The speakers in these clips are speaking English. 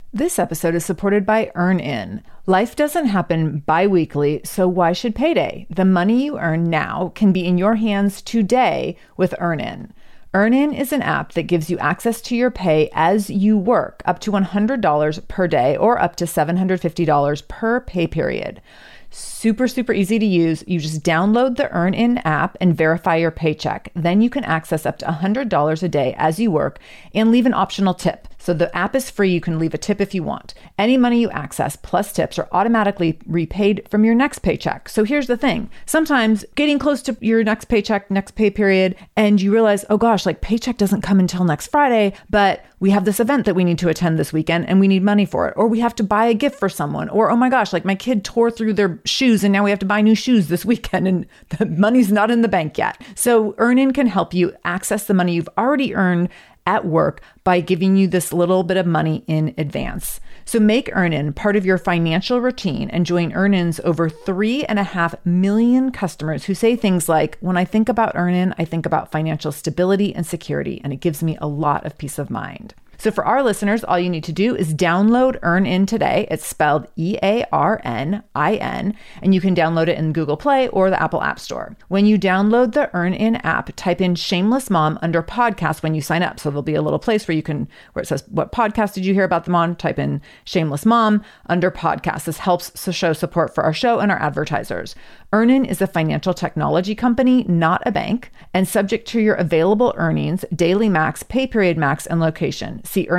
This episode is supported by EarnIn. Life doesn't happen bi-weekly, so why should payday? The money you earn now can be in your hands today with EarnIn. EarnIn is an app that gives you access to your pay as you work, up to $100 per day or up to $750 per pay period. Super easy to use. You just download the EarnIn app and verify your paycheck. Then you can access up to $100 a day as you work and leave an optional tip. So the app is free. You can leave a tip if you want. Any money you access plus tips are automatically repaid from your next paycheck. So here's the thing. Sometimes getting close to your next paycheck, next pay period, and you realize, oh gosh, like paycheck doesn't come until next Friday, but we have this event that we need to attend this weekend and we need money for it. Or we have to buy a gift for someone. Or, oh my gosh, like my kid tore through their shoes and now we have to buy new shoes this weekend and the money's not in the bank yet. So EarnIn can help you access the money you've already earned at work by giving you this little bit of money in advance. So make EarnIn part of your financial routine and join EarnIn's over 3.5 million customers who say things like, when I think about EarnIn, I think about financial stability and security, and it gives me a lot of peace of mind. So for our listeners, all you need to do is download EarnIn today. It's spelled EarnIn, and you can download it in Google Play or the Apple App Store. When you download the EarnIn app, type in Shameless Mom under podcast when you sign up. So there'll be a little place where it says, what podcast did you hear about them on? Type in Shameless Mom under podcast. This helps to show support for our show and our advertisers. EarnIn is a financial technology company, not a bank, and subject to your available earnings, daily max, pay period max, and location. See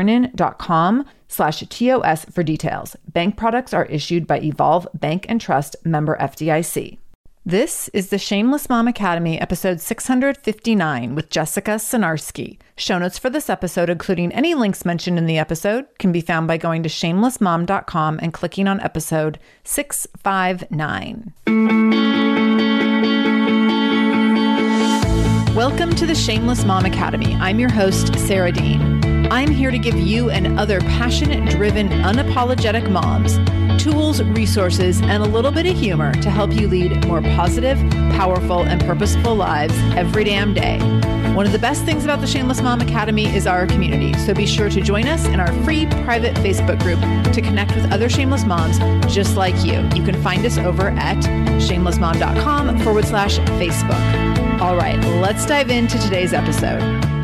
earnin.com/TOS for details. Bank products are issued by Evolve Bank and Trust, member FDIC. This is the Shameless Mom Academy, episode 659 with Jessica Sinarski. Show notes for this episode, including any links mentioned in the episode, can be found by going to shamelessmom.com and clicking on episode 659. Welcome to the Shameless Mom Academy. I'm your host, Sarah Dean. I'm here to give you and other passionate, driven, unapologetic moms tools, resources, and a little bit of humor to help you lead more positive, powerful, and purposeful lives every damn day. One of the best things about the Shameless Mom Academy is our community, so be sure to join us in our free private Facebook group to connect with other shameless moms just like you. You can find us over at shamelessmom.com/Facebook. All right, let's dive into today's episode.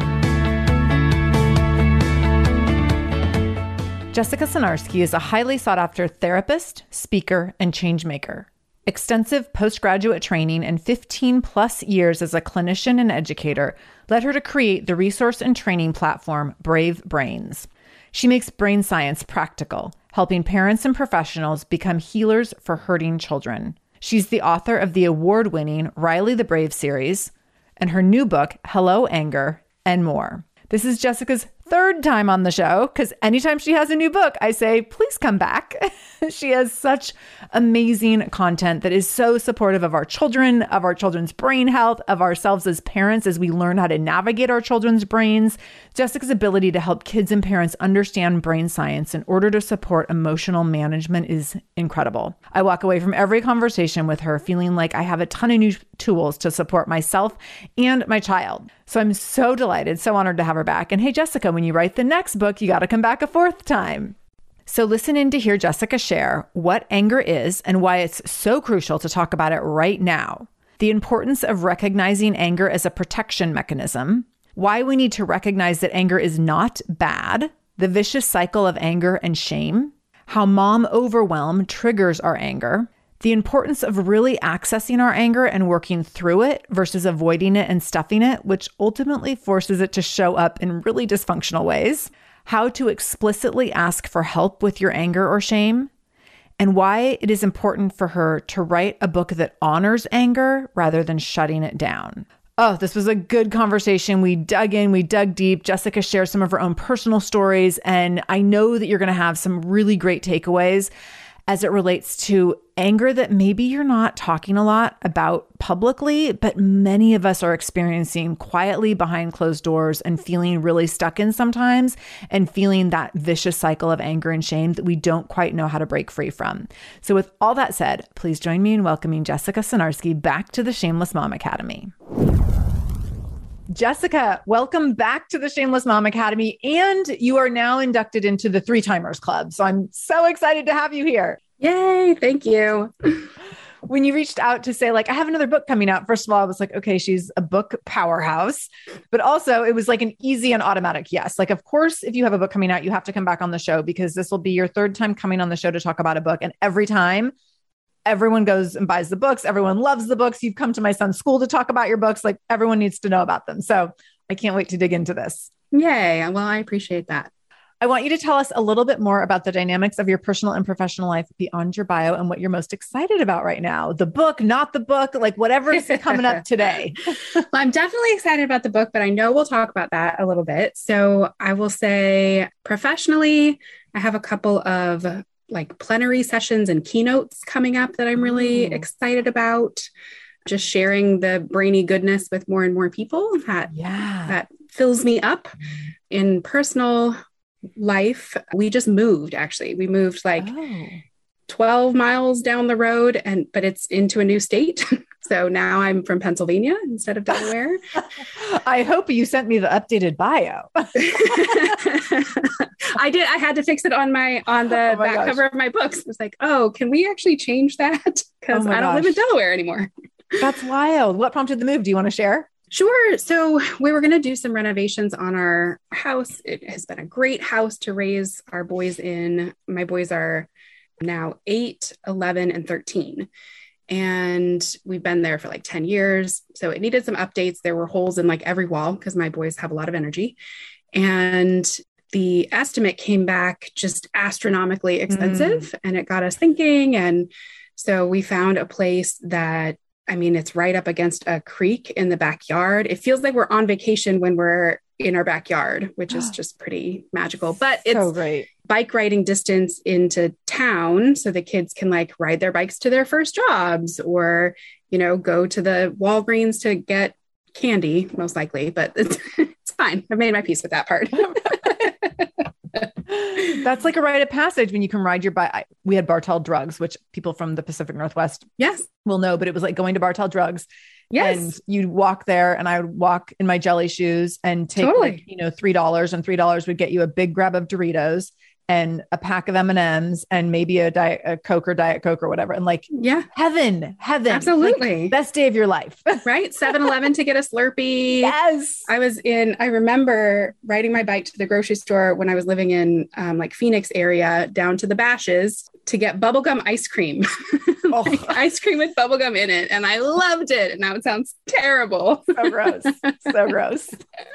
Jessica Sinarski is a highly sought-after therapist, speaker, and change maker. Extensive postgraduate training and 15-plus years as a clinician and educator led her to create the resource and training platform Brave Brains. She makes brain science practical, helping parents and professionals become healers for hurting children. She's the author of the award-winning Riley the Brave series and her new book, Hello Anger, and more. This is Jessica's third time on the show, because anytime she has a new book, I say, please come back. She has such amazing content that is so supportive of our children, of our children's brain health, of ourselves as parents as we learn how to navigate our children's brains. Jessica's ability to help kids and parents understand brain science in order to support emotional management is incredible. I walk away from every conversation with her feeling like I have a ton of new tools to support myself and my child. So I'm so delighted, so honored to have her back. And hey, Jessica, when you write the next book, you got to come back a fourth time. So listen in to hear Jessica share what anger is and why it's so crucial to talk about it right now, the importance of recognizing anger as a protection mechanism, why we need to recognize that anger is not bad, the vicious cycle of anger and shame, how mom overwhelm triggers our anger, the importance of really accessing our anger and working through it versus avoiding it and stuffing it, which ultimately forces it to show up in really dysfunctional ways, how to explicitly ask for help with your anger or shame, and why it is important for her to write a book that honors anger rather than shutting it down. Oh, this was a good conversation. We dug in, we dug deep. Jessica shares some of her own personal stories, and I know that you're going to have some really great takeaways as it relates to anger that maybe you're not talking a lot about publicly, but many of us are experiencing quietly behind closed doors and feeling really stuck in sometimes and feeling that vicious cycle of anger and shame that we don't quite know how to break free from. So with all that said, please join me in welcoming Jessica Sinarski back to the Shameless Mom Academy. Jessica, welcome back to the Shameless Mom Academy. And you are now inducted into the Three Timers Club. So I'm so excited to have you here. Yay. Thank you. When you reached out to say, like, I have another book coming out, first of all, I was like, okay, she's a book powerhouse. But also, it was like an easy and automatic yes. Like, of course, if you have a book coming out, you have to come back on the show because this will be your third time coming on the show to talk about a book. And every time, everyone goes and buys the books. Everyone loves the books. You've come to my son's school to talk about your books. Like, everyone needs to know about them. So I can't wait to dig into this. Yay. Well, I appreciate that. I want you to tell us a little bit more about the dynamics of your personal and professional life beyond your bio and what you're most excited about right now. The book, not the book, like whatever's coming up today. Well, I'm definitely excited about the book, but I know we'll talk about that a little bit. So I will say professionally, I have a couple of like plenary sessions and keynotes coming up that I'm really excited about. Just sharing the brainy goodness with more and more people that fills me up. In personal life, we just moved, actually. We moved like 12 miles down the road, but it's into a new state. So now I'm from Pennsylvania instead of Delaware. I hope you sent me the updated bio. I did. I had to fix it on the back cover of my books. It was like, oh, can we actually change that? Because I don't live in Delaware anymore. That's wild. What prompted the move? Do you want to share? Sure. So we were going to do some renovations on our house. It has been a great house to raise our boys in. My boys are now 8, 11, and 13. And we've been there for like 10 years. So it needed some updates. There were holes in like every wall because my boys have a lot of energy. And the estimate came back just astronomically expensive. And it got us thinking. And so we found a place that, I mean, it's right up against a creek in the backyard. It feels like we're on vacation when we're in our backyard, which is just pretty magical. But it's so great. Bike riding distance into town. So the kids can like ride their bikes to their first jobs or, go to the Walgreens to get candy, most likely. But it's fine. I've made my peace with that part. That's like a rite of passage when you can ride your bike. We had Bartell Drugs, which people from the Pacific Northwest will know, but it was like going to Bartell Drugs. Yes. And you'd walk there and I would walk in my jelly shoes and take $3 and $3 would get you a big grab of Doritos and a pack of M&Ms and maybe a Coke or Diet Coke or whatever. And like, heaven. Absolutely. Like, best day of your life. Right. 7-Eleven to get a Slurpee. Yes. I remember riding my bike to the grocery store when I was living in like Phoenix area down to the Bashes to get bubblegum ice cream. Like ice cream with bubblegum in it. And I loved it. And now it sounds terrible. So gross. So gross.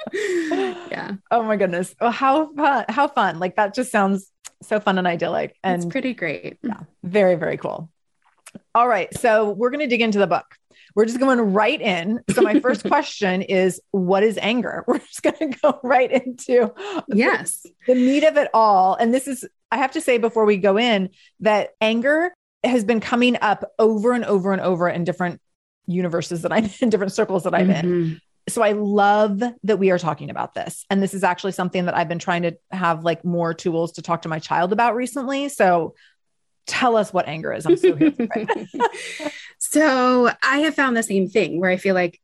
Yeah. Oh my goodness. Oh, how fun. Like that just sounds so fun and idyllic. And it's pretty great. Yeah. Very, very cool. All right. So we're going to dig into the book. We're just going right in. So my first question is, what is anger? We're just going to go right into the meat of it all. And this is, I have to say before we go in that anger has been coming up over and over and over in different universes that I'm in, different circles that I'm in. So I love that we are talking about this. And this is actually something that I've been trying to have like more tools to talk to my child about recently. So tell us what anger is. I'm so here for it. So I have found the same thing where I feel like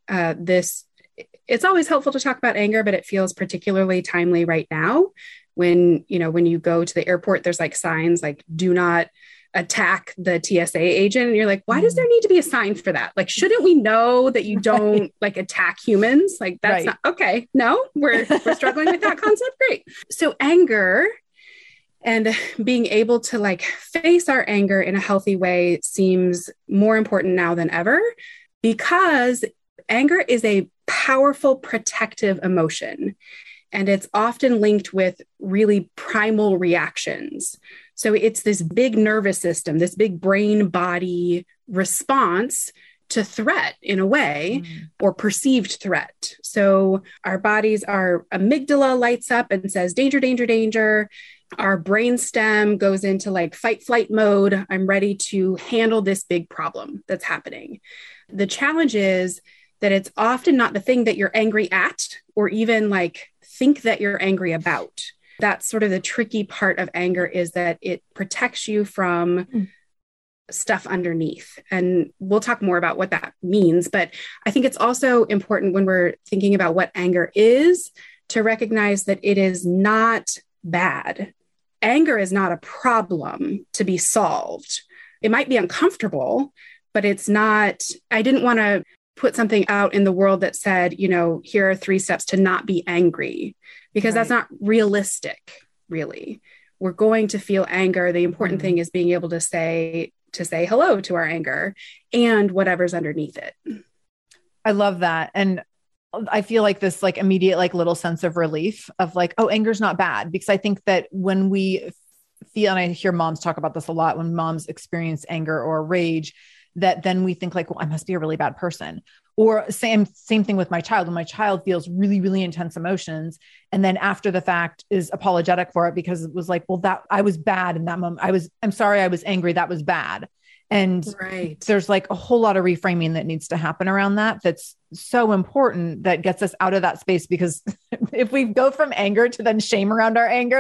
it's always helpful to talk about anger, but it feels particularly timely right now when you go to the airport, there's like signs like, do not attack the TSA agent. And you're like, why does there need to be a sign for that? Like, shouldn't we know that you don't like attack humans? Like that's not okay. No, we're struggling with that concept. Great. So anger and being able to like face our anger in a healthy way seems more important now than ever because anger is a powerful protective emotion. And it's often linked with really primal reactions. So it's this big nervous system, this big brain body response to threat in a way, or perceived threat. So our our amygdala lights up and says, danger, danger, danger. Our brainstem goes into like fight, flight mode. I'm ready to handle this big problem that's happening. The challenge is that it's often not the thing that you're angry at, or even like think that you're angry about. That's sort of the tricky part of anger, is that it protects you from stuff underneath. And we'll talk more about what that means. But I think it's also important when we're thinking about what anger is to recognize that it is not bad. Anger is not a problem to be solved. It might be uncomfortable, but it's not, I didn't want to put something out in the world that said, here are 3 steps to not be angry, because that's not realistic, really. We're going to feel anger. The important thing is being able to say hello to our anger and whatever's underneath it. I love that. And I feel like this immediate little sense of relief of oh, anger's not bad. Because I think that when we feel, and I hear moms talk about this a lot, when moms experience anger or rage, that then we think well, I must be a really bad person. Or same thing with my child. When my child feels really, really intense emotions, and then after the fact is apologetic for it because it was well, that I was bad in that moment. I'm sorry, I was angry. That was bad. And there's a whole lot of reframing that needs to happen around that. That's so important, that gets us out of that space, because if we go from anger to then shame around our anger,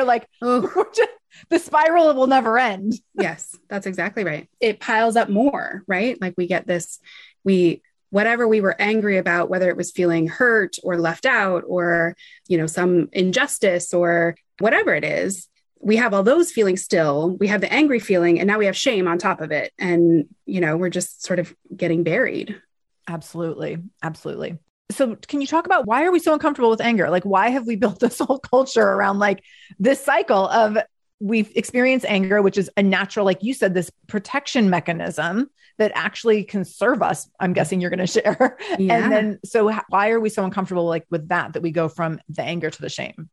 the spiral will never end. Yes, that's exactly right. It piles up more, right? We get this, whatever we were angry about, whether it was feeling hurt or left out or, some injustice or whatever it is, we have all those feelings still. We have the angry feeling, and now we have shame on top of it. And, we're just sort of getting buried. Absolutely. Absolutely. So can you talk about, why are we so uncomfortable with anger? Why have we built this whole culture around this cycle of, we've experienced anger, which is a natural, like you said, this protection mechanism that actually can serve us. I'm guessing you're going to share. Yeah. And then, so why are we so uncomfortable with that we go from the anger to the shame?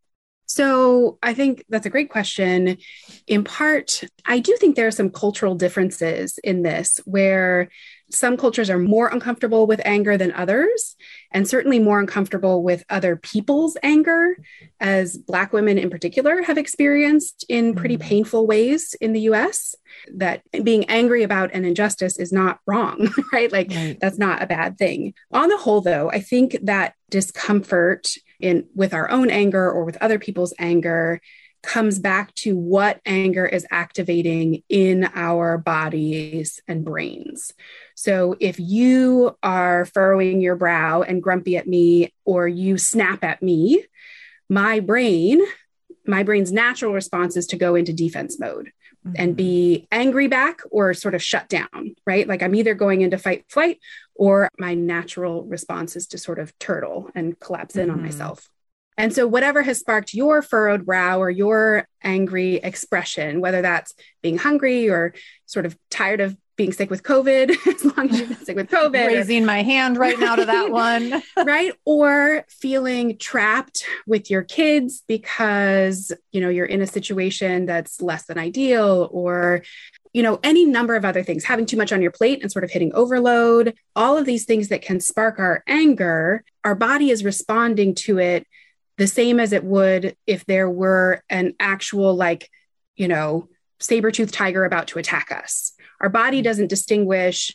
So I think that's a great question. In part, I do think there are some cultural differences in this, where some cultures are more uncomfortable with anger than others, and certainly more uncomfortable with other people's anger, as Black women in particular have experienced in pretty painful ways in the US. That being angry about an injustice is not wrong, right? That's not a bad thing. On the whole, though, I think that discomfort with our own anger or with other people's anger comes back to what anger is activating in our bodies and brains. So if you are furrowing your brow and grumpy at me, or you snap at me, my brain's natural response is to go into defense mode and be angry back or sort of shut down, right? I'm either going into fight, flight, or my natural response is to sort of turtle and collapse in on myself. And so whatever has sparked your furrowed brow or your angry expression, whether that's being hungry or sort of tired of being sick with COVID, as long as you've been sick with COVID. Raising my hand right now to that one. Right. Or feeling trapped with your kids because, you're in a situation that's less than ideal, or, any number of other things, having too much on your plate and sort of hitting overload, all of these things that can spark our anger, our body is responding to it the same as it would if there were an actual, saber-toothed tiger about to attack us. Our body doesn't distinguish,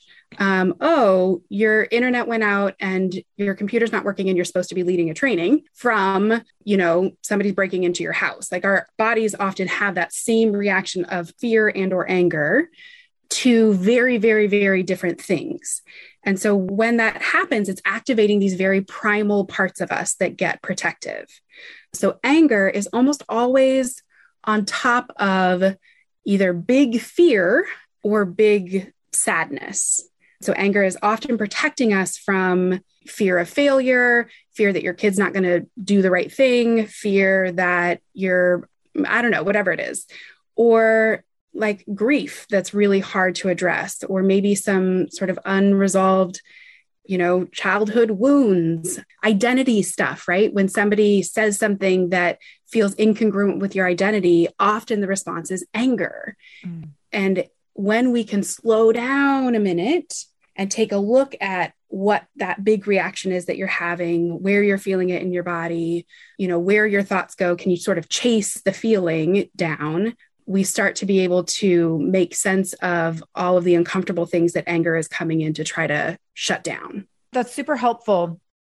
your internet went out and your computer's not working and you're supposed to be leading a training, from, somebody's breaking into your house. Our bodies often have that same reaction of fear and or anger to very, very, very different things. And so when that happens, it's activating these very primal parts of us that get protective. So anger is almost always on top of either big fear or big sadness. So anger is often protecting us from fear of failure, fear that your kid's not going to do the right thing, fear that whatever it is, or grief that's really hard to address, or maybe some sort of unresolved, childhood wounds, identity stuff, right? When somebody says something that feels incongruent with your identity, often the response is anger. And when we can slow down a minute and take a look at what that big reaction is that you're having, where you're feeling it in your body, where your thoughts go, can you sort of chase the feeling down? We start to be able to make sense of all of the uncomfortable things that anger is coming in to try to shut down. That's super helpful.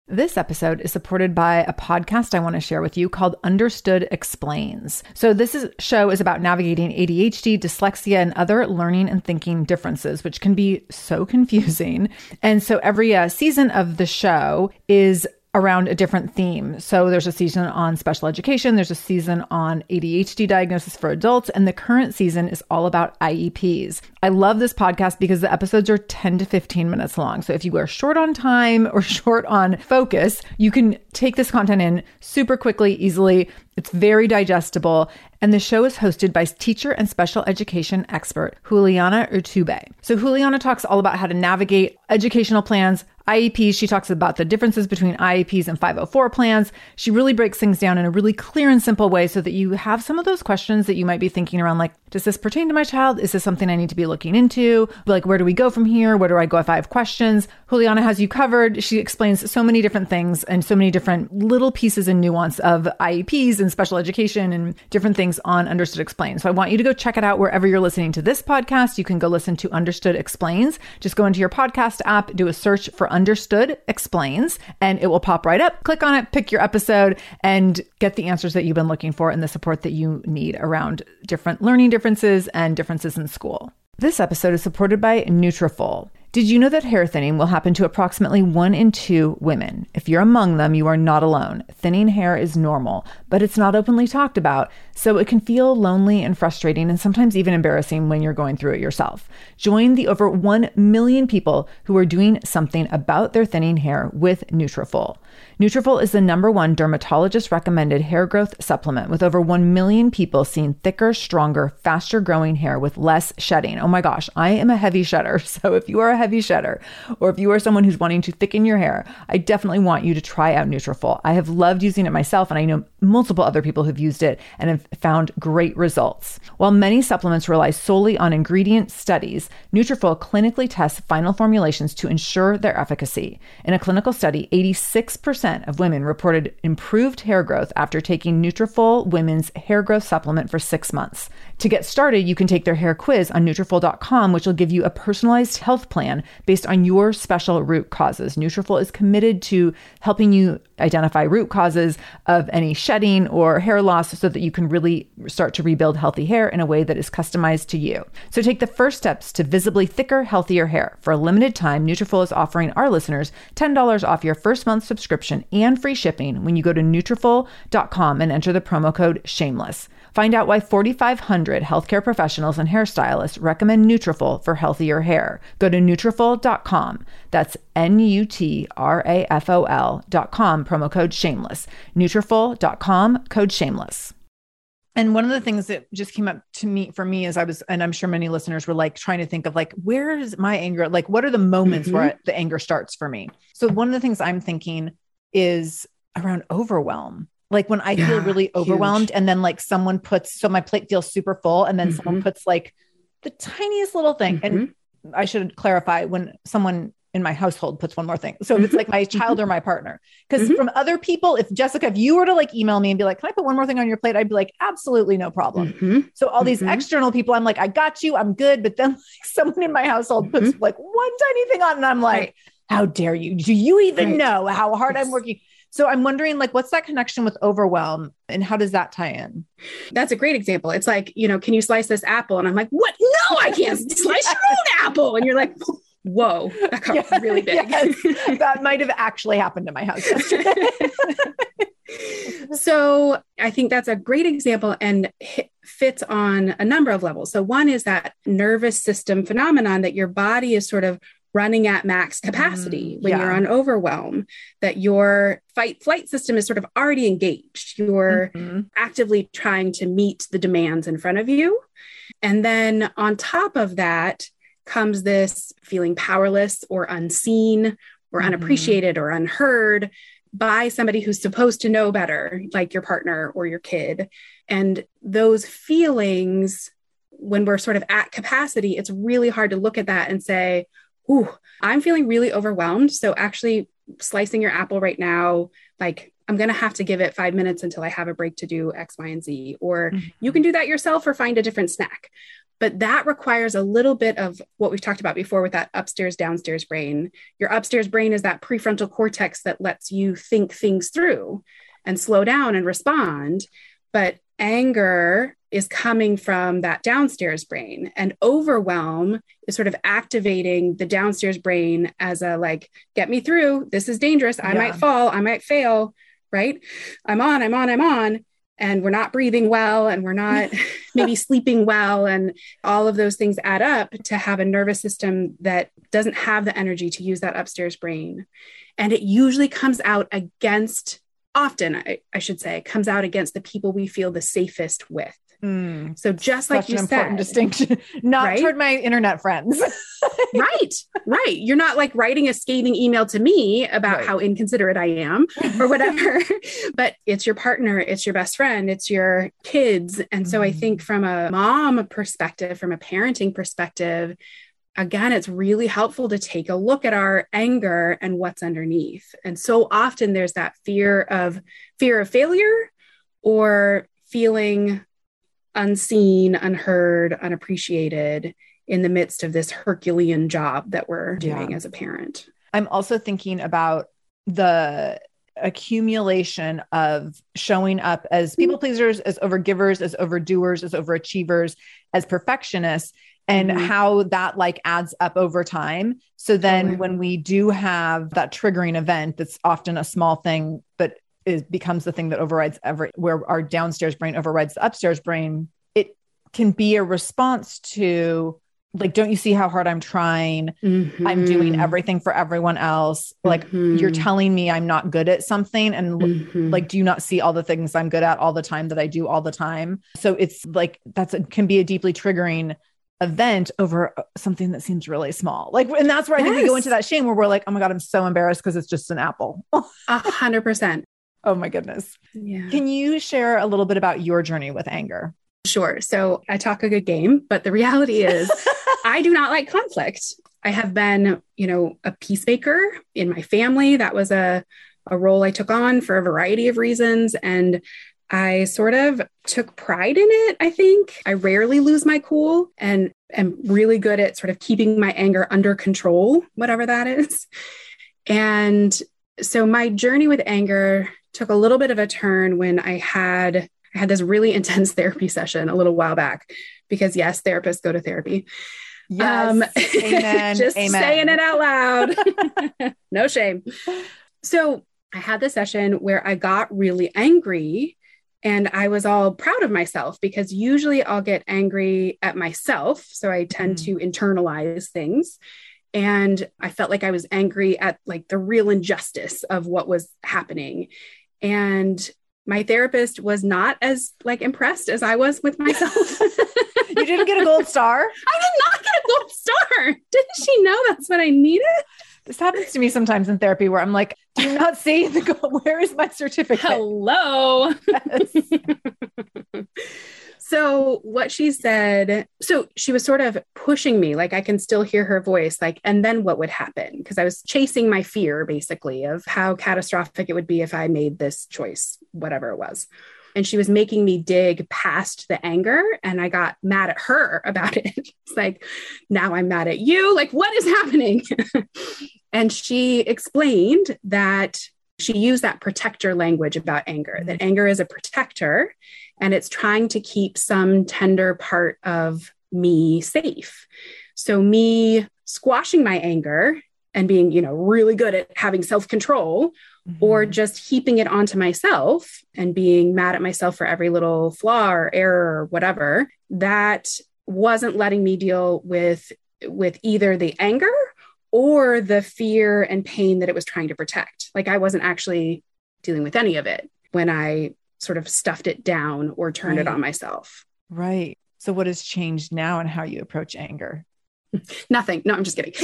This episode is supported by a podcast I want to share with you called Understood Explains. So show is about navigating ADHD, dyslexia, and other learning and thinking differences, which can be so confusing. And so every season of the show is around a different theme. So there's a season on special education, there's a season on ADHD diagnosis for adults, and the current season is all about IEPs. I love this podcast because the episodes are 10 to 15 minutes long. So if you are short on time or short on focus, you can take this content in super quickly, easily. It's very digestible. And the show is hosted by teacher and special education expert Juliana Urtubey. So Juliana talks all about how to navigate educational plans, IEPs. She talks about the differences between IEPs and 504 plans. She really breaks things down in a really clear and simple way so that you have some of those questions that you might be thinking around, like, does this pertain to my child? Is this something I need to be looking into? Like, where do we go from here? Where do I go if I have questions? Juliana has you covered. She explains so many different things and so many different little pieces and nuance of IEPs and special education and different things on Understood Explains. So I want you to go check it out wherever you're listening to this podcast. You can go listen to Understood Explains. Just go into your podcast app, do a search for Understood Explains, and it will pop right up. Click on it, pick your episode, and get the answers that you've been looking for and the support that you need around different learning differences and differences in school. This episode is supported by Nutrafol. Did you know that hair thinning will happen to approximately 1 in 2 women? If you're among them, you are not alone. Thinning hair is normal, but it's not openly talked about, so it can feel lonely and frustrating and sometimes even embarrassing when you're going through it yourself. Join the over 1 million people who are doing something about their thinning hair with Nutrafol. Nutrafol is the #1 dermatologist recommended hair growth supplement, with over 1 million people seeing thicker, stronger, faster growing hair with less shedding. Oh my gosh, I am a heavy shedder. So if you are a heavy shedder, or if you are someone who's wanting to thicken your hair, I definitely want you to try out Nutrafol. I have loved using it myself, and I know multiple other people who've used it and have found great results. While many supplements rely solely on ingredient studies, Nutrafol clinically tests final formulations to ensure their efficacy. In a clinical study, 86% of women reported improved hair growth after taking Nutrafol Women's Hair Growth Supplement for 6 months. To get started, you can take their hair quiz on Nutrafol.com, which will give you a personalized health plan based on your special root causes. Nutrafol is committed to helping you identify root causes of any shedding or hair loss so that you can really start to rebuild healthy hair in a way that is customized to you. So take the first steps to visibly thicker, healthier hair. For a limited time, Nutrafol is offering our listeners $10 off your first month subscription and free shipping when you go to Nutrafol.com and enter the promo code SHAMELESS. Find out why 4,500 healthcare professionals and hairstylists recommend Nutrafol for healthier hair. Go to Nutrafol.com. That's Nutrafol.com, promo code SHAMELESS. Nutrafol.com, code SHAMELESS. And one of the things that just came up to me for me is and I'm sure many listeners were like trying to think of like, where is my anger? Like, what are the moments where the anger starts for me? So one of the things I'm thinking is around overwhelm. Like when I feel really overwhelmed and then like someone so my plate feels super full and then someone puts like the tiniest little thing. And I should clarify, when someone in my household puts one more thing. So if it's like my child or my partner, because from other people, if you were to like email me and be like, can I put one more thing on your plate? I'd be like, absolutely no problem. So all these external people, I'm like, I got you, I'm good. But then like someone in my household puts like one tiny thing on and I'm like, how dare you? Do you even know how hard I'm working? So I'm wondering, like, what's that connection with overwhelm and how does that tie in? That's a great example. It's like, can you slice this apple? And I'm like, what? No, I can't slice your own apple. And you're like, whoa, that got really big. Yes. That might have actually happened to my house yesterday. So I think that's a great example and fits on a number of levels. So one is that nervous system phenomenon that your body is sort of running at max capacity when you're on overwhelm, that your fight flight system is sort of already engaged. You're actively trying to meet the demands in front of you. And then on top of that comes this feeling powerless or unseen or unappreciated or unheard by somebody who's supposed to know better, like your partner or your kid. And those feelings, when we're sort of at capacity, it's really hard to look at that and say, ooh, I'm feeling really overwhelmed. So actually slicing your apple right now, like I'm going to have to give it 5 minutes until I have a break to do X, Y, and Z, or you can do that yourself or find a different snack. But that requires a little bit of what we've talked about before with that upstairs, downstairs brain. Your upstairs brain is that prefrontal cortex that lets you think things through and slow down and respond. But anger is coming from that downstairs brain, and overwhelm is sort of activating the downstairs brain as a like, get me through. This is dangerous. I might fall. I might fail. Right. I'm on. And we're not breathing well, and we're not maybe sleeping well. And all of those things add up to have a nervous system that doesn't have the energy to use that upstairs brain. And it usually comes out against, often, I should say, comes out against the people we feel the safest with. So just like you said, important distinction, not right? toward my internet friends. Right. You're not like writing a scathing email to me about how inconsiderate I am or whatever, but it's your partner, it's your best friend, it's your kids. And so I think from a mom perspective, from a parenting perspective, again, it's really helpful to take a look at our anger and what's underneath. And so often there's that fear of failure or feeling unseen, unheard, unappreciated in the midst of this Herculean job that we're doing as a parent. I'm also thinking about the accumulation of showing up as people pleasers, as overgivers, as overdoers, as overachievers, as perfectionists, and how that like adds up over time. So then when we do have that triggering event, that's often a small thing, but it becomes the thing that overrides where our downstairs brain overrides the upstairs brain. It can be a response to like, don't you see how hard I'm trying? I'm doing everything for everyone else. Like you're telling me I'm not good at something. And like, do you not see all the things I'm good at all the time that I do all the time? So it's like, can be a deeply triggering event over something that seems really small. Like, and that's where I think we go into that shame where we're like, oh my God, I'm so embarrassed because it's just an apple. 100%. Oh my goodness. Yeah. Can you share a little bit about your journey with anger? Sure. So I talk a good game, but the reality is I do not like conflict. I have been, a peacemaker in my family. That was a role I took on for a variety of reasons. And I sort of took pride in it, I think. I rarely lose my cool and am really good at sort of keeping my anger under control, whatever that is. And so my journey with anger took a little bit of a turn when I had this really intense therapy session a little while back, because yes, therapists go to therapy. Yes. Amen. Just Amen. Saying it out loud. No shame. So I had this session where I got really angry, and I was all proud of myself because usually I'll get angry at myself. So I tend to internalize things. And I felt like I was angry at like the real injustice of what was happening. And my therapist was not as like impressed as I was with myself. You didn't get a gold star? I did not get a gold star. Didn't she know that's what I needed? This happens to me sometimes in therapy where I'm like, do you not see the gold? Where is my certificate? Hello. Yes. So what she said, so she was sort of pushing me, like I can still hear her voice, like, and then what would happen? Because I was chasing my fear basically of how catastrophic it would be if I made this choice, whatever it was. And she was making me dig past the anger, and I got mad at her about it. It's like, now I'm mad at you. Like, what is happening? And she explained that she used that protector language about anger, that anger is a protector and it's trying to keep some tender part of me safe. So me squashing my anger and being, really good at having self-control, or just heaping it onto myself and being mad at myself for every little flaw or error or whatever, that wasn't letting me deal with either the anger or the fear and pain that it was trying to protect. Like I wasn't actually dealing with any of it when I sort of stuffed it down or turned it on myself. Right. So what has changed now in how you approach anger? Nothing. No, I'm just kidding.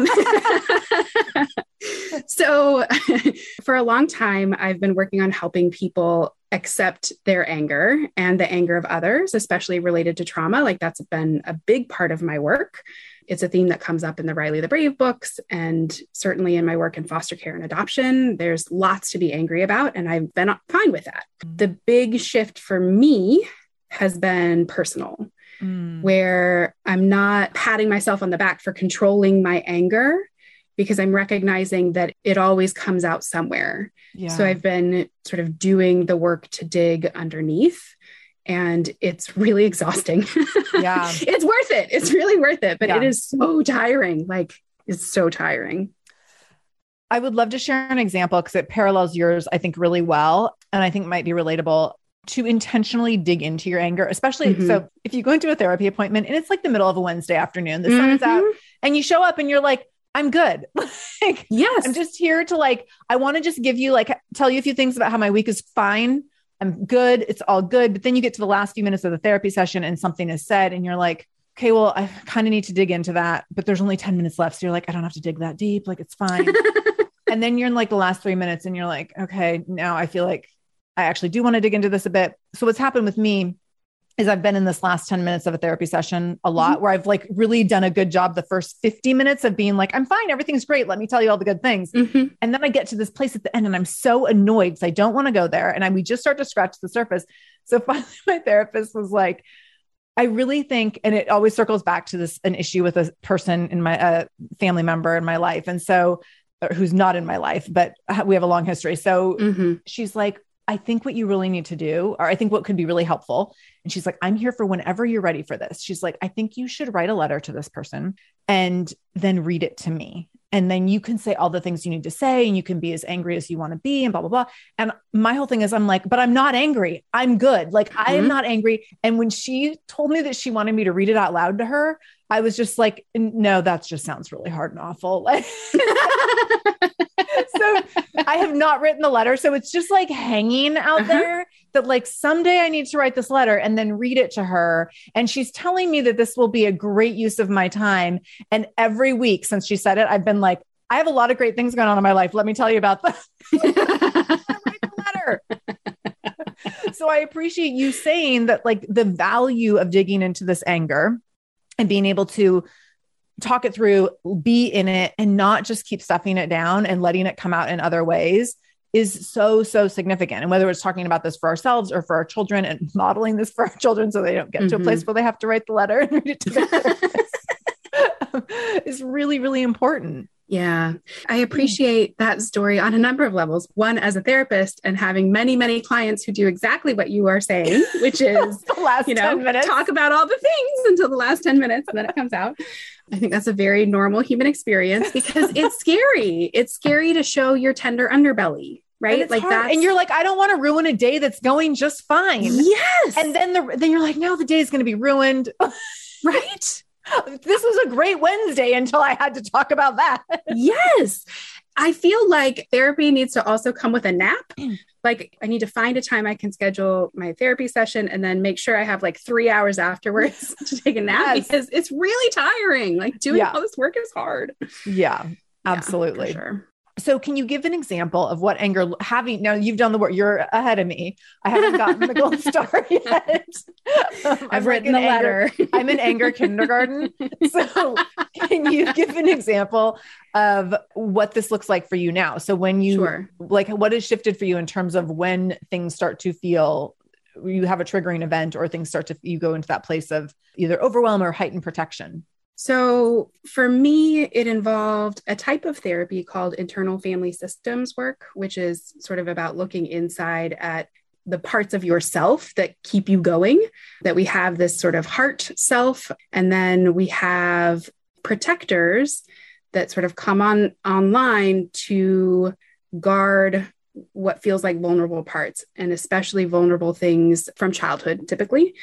So for a long time, I've been working on helping people accept their anger and the anger of others, especially related to trauma. Like that's been a big part of my work. It's a theme that comes up in the Riley the Brave books, and certainly in my work in foster care and adoption. There's lots to be angry about, and I've been fine with that. The big shift for me has been personal. where I'm not patting myself on the back for controlling my anger because I'm recognizing that it always comes out somewhere. Yeah. So I've been sort of doing the work to dig underneath, and it's really exhausting. Yeah. It's worth it. It's really worth it, but Yeah. it is so tiring. Like, it's so tiring. I would love to share an example because it parallels yours, I think, really well. And I think might be relatable to intentionally dig into your anger, especially. So if you go into a therapy appointment and it's like the middle of a Wednesday afternoon, the sun is out and you show up and you're like, I'm good. Like, yes, I'm just here to like, I want to just give you like, tell you a few things about how my week is fine. I'm good. It's all good. But then you get to the last few minutes of the therapy session and something is said and you're like, okay, well, I kind of need to dig into that, but there's only 10 minutes left. So you're like, I don't have to dig that deep. Like, it's fine. And then you're in like the last 3 minutes and you're like, okay, now I feel like I actually do want to dig into this a bit. So what's happened with me is I've been in this last 10 minutes of a therapy session a lot where I've like really done a good job the first 50 minutes of being like, I'm fine. Everything's great. Let me tell you all the good things. And then I get to this place at the end and I'm so annoyed because I don't want to go there. And we just start to scratch the surface. So finally my therapist was like, I really think, and it always circles back to an issue with a person in my family member in my life. And so, who's not in my life, but we have a long history. So she's like, I think what you really need to do, or I think what could be really helpful. And she's like, I'm here for whenever you're ready for this. She's like, I think you should write a letter to this person and then read it to me. And then you can say all the things you need to say and you can be as angry as you want to be and blah, blah, blah. And my whole thing is I'm like, but I'm not angry. I'm good. Like I am not angry. And when she told me that she wanted me to read it out loud to her, I was just like, no, that just sounds really hard and awful. Like, so I have not written the letter. So it's just like hanging out there that like someday I need to write this letter and then read it to her. And she's telling me that this will be a great use of my time. And every week since she said it, I've been like, I have a lot of great things going on in my life. Let me tell you about them. Write the letter. So I appreciate you saying that, like the value of digging into this anger and being able to talk it through, be in it, and not just keep stuffing it down and letting it come out in other ways is so, so significant. And whether it's talking about this for ourselves or for our children and modeling this for our children so they don't get to a place where they have to write the letter and read it to their therapist is really, really important. Yeah, I appreciate that story on a number of levels. One, as a therapist and having many, many clients who do exactly what you are saying, which is the last 10 minutes. Talk about all the things until the last 10 minutes and then it comes out. I think that's a very normal human experience because it's scary. It's scary to show your tender underbelly, right? Like that. And you're like, I don't want to ruin a day that's going just fine. Yes. And then you're like, no, the day is going to be ruined. Right. This was a great Wednesday until I had to talk about that. Yes. I feel like therapy needs to also come with a nap. Like I need to find a time I can schedule my therapy session and then make sure I have like 3 hours afterwards to take a nap because it's really tiring. Like doing all this work is hard. Yeah, absolutely. Yeah, for sure. So can you give an example of what anger now you've done the work, you're ahead of me. I haven't gotten the gold star yet. I've written the letter. I'm in anger kindergarten. So can you give an example of what this looks like for you now? So when you like, what has shifted for you in terms of when things start to feel you have a triggering event or things you go into that place of either overwhelm or heightened protection? So for me, it involved a type of therapy called internal family systems work, which is sort of about looking inside at the parts of yourself that keep you going, that we have this sort of heart self, and then we have protectors that sort of come online to guard what feels like vulnerable parts, and especially vulnerable things from childhood, typically.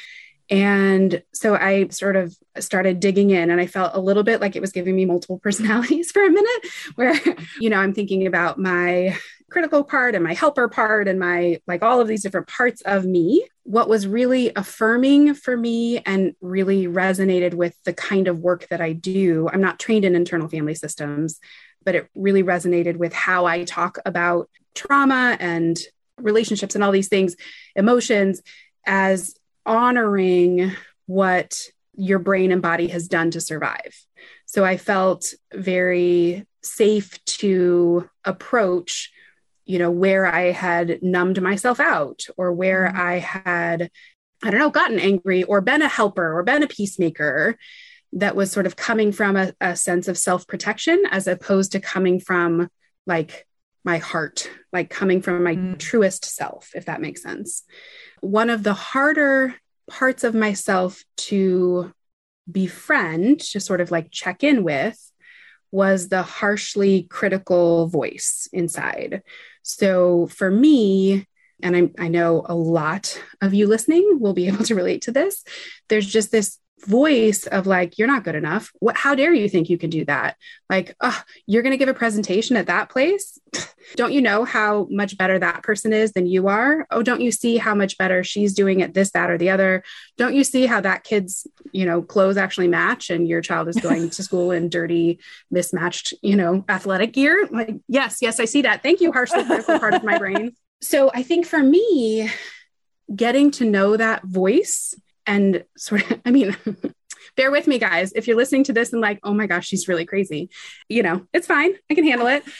And so I sort of started digging in and I felt a little bit like it was giving me multiple personalities for a minute where, I'm thinking about my critical part and my helper part and my, like all of these different parts of me. What was really affirming for me and really resonated with the kind of work that I do. I'm not trained in internal family systems, but it really resonated with how I talk about trauma and relationships and all these things, emotions, as honoring what your brain and body has done to survive. So I felt very safe to approach, where I had numbed myself out or where I had I don't know, gotten angry or been a helper or been a peacemaker that was sort of coming from a sense of self-protection as opposed to coming from like my heart, like coming from my truest self, if that makes sense. One of the harder parts of myself to befriend, to sort of like check in with, was the harshly critical voice inside. So for me, and I know a lot of you listening will be able to relate to this, there's just this voice of like, you're not good enough. How dare you think you can do that? Like, oh, you're going to give a presentation at that place? Don't you know how much better that person is than you are? Oh, don't you see how much better she's doing at this, that, or the other? Don't you see how that kid's, clothes actually match and your child is going to school in dirty, mismatched, athletic gear? Like, yes, I see that. Thank you, harshly critical part of my brain. So I think for me, getting to know that voice and sort of, bear with me, guys. If you're listening to this and like, oh my gosh, she's really crazy, it's fine. I can handle it.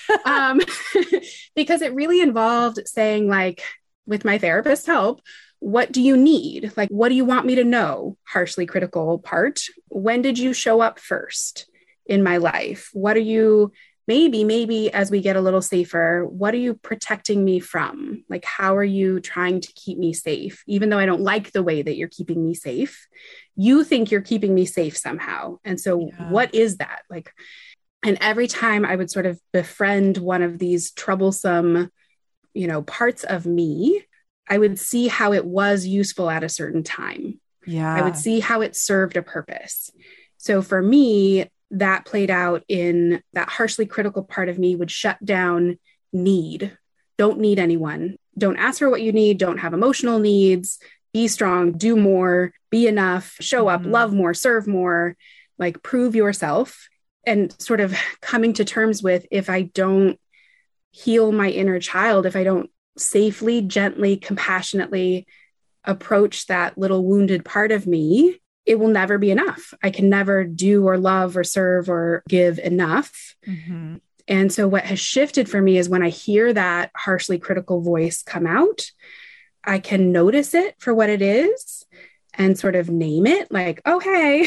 Because it really involved saying, like, with my therapist's help, what do you need? Like, what do you want me to know? Harshly critical part. When did you show up first in my life? What are you, maybe as we get a little safer, what are you protecting me from? Like, how are you trying to keep me safe? Even though I don't like the way that you're keeping me safe, you think you're keeping me safe somehow. And so what is that? Like, and every time I would sort of befriend one of these troublesome, parts of me, I would see how it was useful at a certain time. Yeah. I would see how it served a purpose. So for me, that played out in that harshly critical part of me would shut down need. Don't need anyone. Don't ask for what you need. Don't have emotional needs. Be strong, do more, be enough, show up, love more, serve more, like prove yourself. And sort of coming to terms with, if I don't heal my inner child, if I don't safely, gently, compassionately approach that little wounded part of me, it will never be enough. I can never do or love or serve or give enough. Mm-hmm. And so what has shifted for me is when I hear that harshly critical voice come out, I can notice it for what it is and sort of name it like, oh, hey,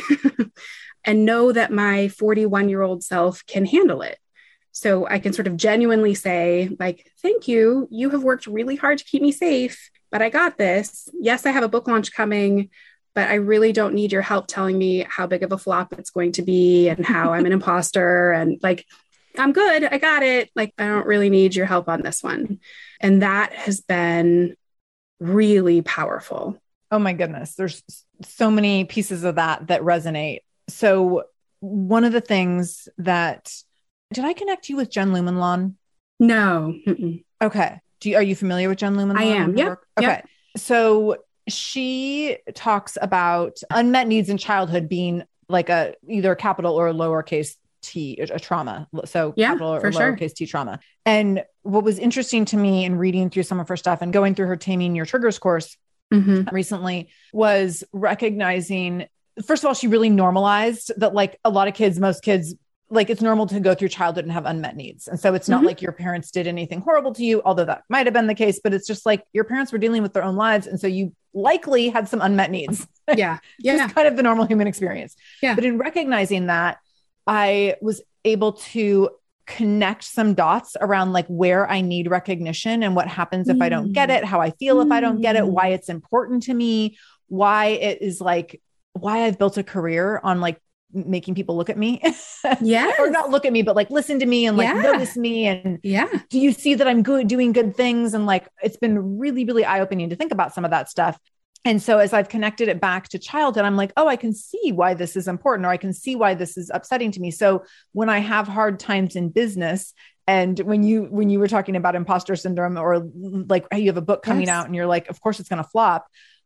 and know that my 41-year-old self can handle it. So I can sort of genuinely say, like, thank you. You have worked really hard to keep me safe, but I got this. Yes, I have a book launch coming, but I really don't need your help telling me how big of a flop it's going to be and how I'm an imposter. And like, I'm good. I got it. Like, I don't really need your help on this one. And that has been really powerful. Oh my goodness. There's so many pieces of that resonate. So one of the things that, did I connect you with Jen Lumenlawn? No. Okay. Are you familiar with Jen Lumenlawn? I am. Yeah. Okay. Yep. So she talks about unmet needs in childhood being like either a capital or a lowercase t, a trauma. So capital or lowercase t trauma. And what was interesting to me in reading through some of her stuff and going through her Taming Your Triggers course recently was recognizing, first of all, she really normalized that, like, a lot of kids, most kids, like, it's normal to go through childhood and have unmet needs. And so it's not like your parents did anything horrible to you, although that might've been the case, but it's just like your parents were dealing with their own lives. And so you likely had some unmet needs. Yeah. Just kind of the normal human experience. Yeah. But in recognizing that, I was able to connect some dots around like where I need recognition and what happens if I don't get it, how I feel if I don't get it, why it's important to me, why it is like, why I've built a career on like making people look at me. Yeah. Or not look at me, but like listen to me and like notice me. And do you see that I'm doing good things? And like, it's been really, really eye-opening to think about some of that stuff. And so as I've connected it back to childhood, I'm like, oh, I can see why this is important, or I can see why this is upsetting to me. So when I have hard times in business, and when you were talking about imposter syndrome, or like you have a book coming out and you're like, of course it's going to flop.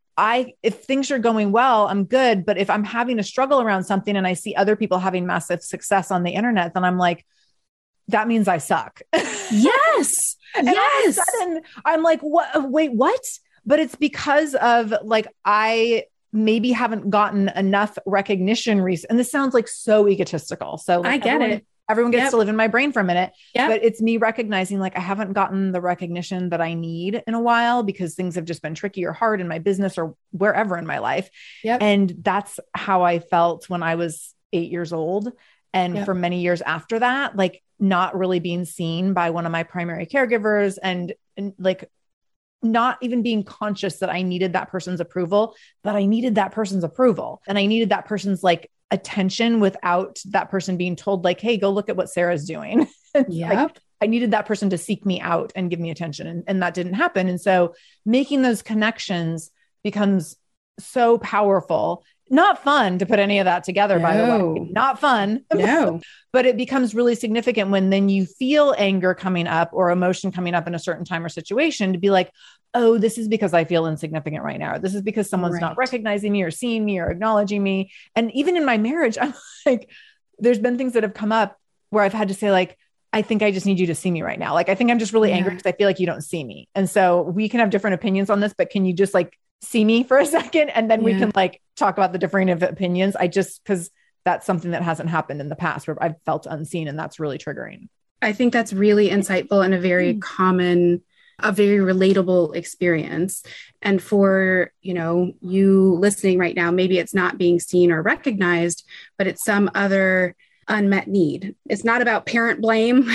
If things are going well, I'm good. But if I'm having a struggle around something and I see other people having massive success on the internet, then I'm like, that means I suck. Yes. And all of a sudden I'm like, what? Wait, what? But it's because of like, I maybe haven't gotten enough recognition. And this sounds like so egotistical. So like, I get it. Everyone gets to live in my brain for a minute, Yep. but it's me recognizing like I haven't gotten the recognition that I need in a while because things have just been tricky or hard in my business or wherever in my life. Yep. And that's how I felt when I was 8 years old. And for many years after that, like not really being seen by one of my primary caregivers and like not even being conscious that I needed that person's approval, but I needed that person's approval and I needed that person's like attention without that person being told like, hey, go look at what Sarah's doing. Like, I needed that person to seek me out and give me attention. And that didn't happen. And so making those connections becomes so powerful. Not fun to put any of that together, by the way, not fun, but it becomes really significant when then you feel anger coming up or emotion coming up in a certain time or situation to be like, oh, this is because I feel insignificant right now. Or this is because someone's not recognizing me or seeing me or acknowledging me. And even in my marriage, I'm like, there's been things that have come up where I've had to say like, I think I just need you to see me right now. Like, I think I'm just really angry because I feel like you don't see me. And so we can have different opinions on this, but can you just like see me for a second? And then we can like talk about the differing of opinions. Cause that's something that hasn't happened in the past where I've felt unseen, and that's really triggering. I think that's really insightful and a very common, a very relatable experience. And for, you listening right now, maybe it's not being seen or recognized, but it's some other unmet need. It's not about parent blame.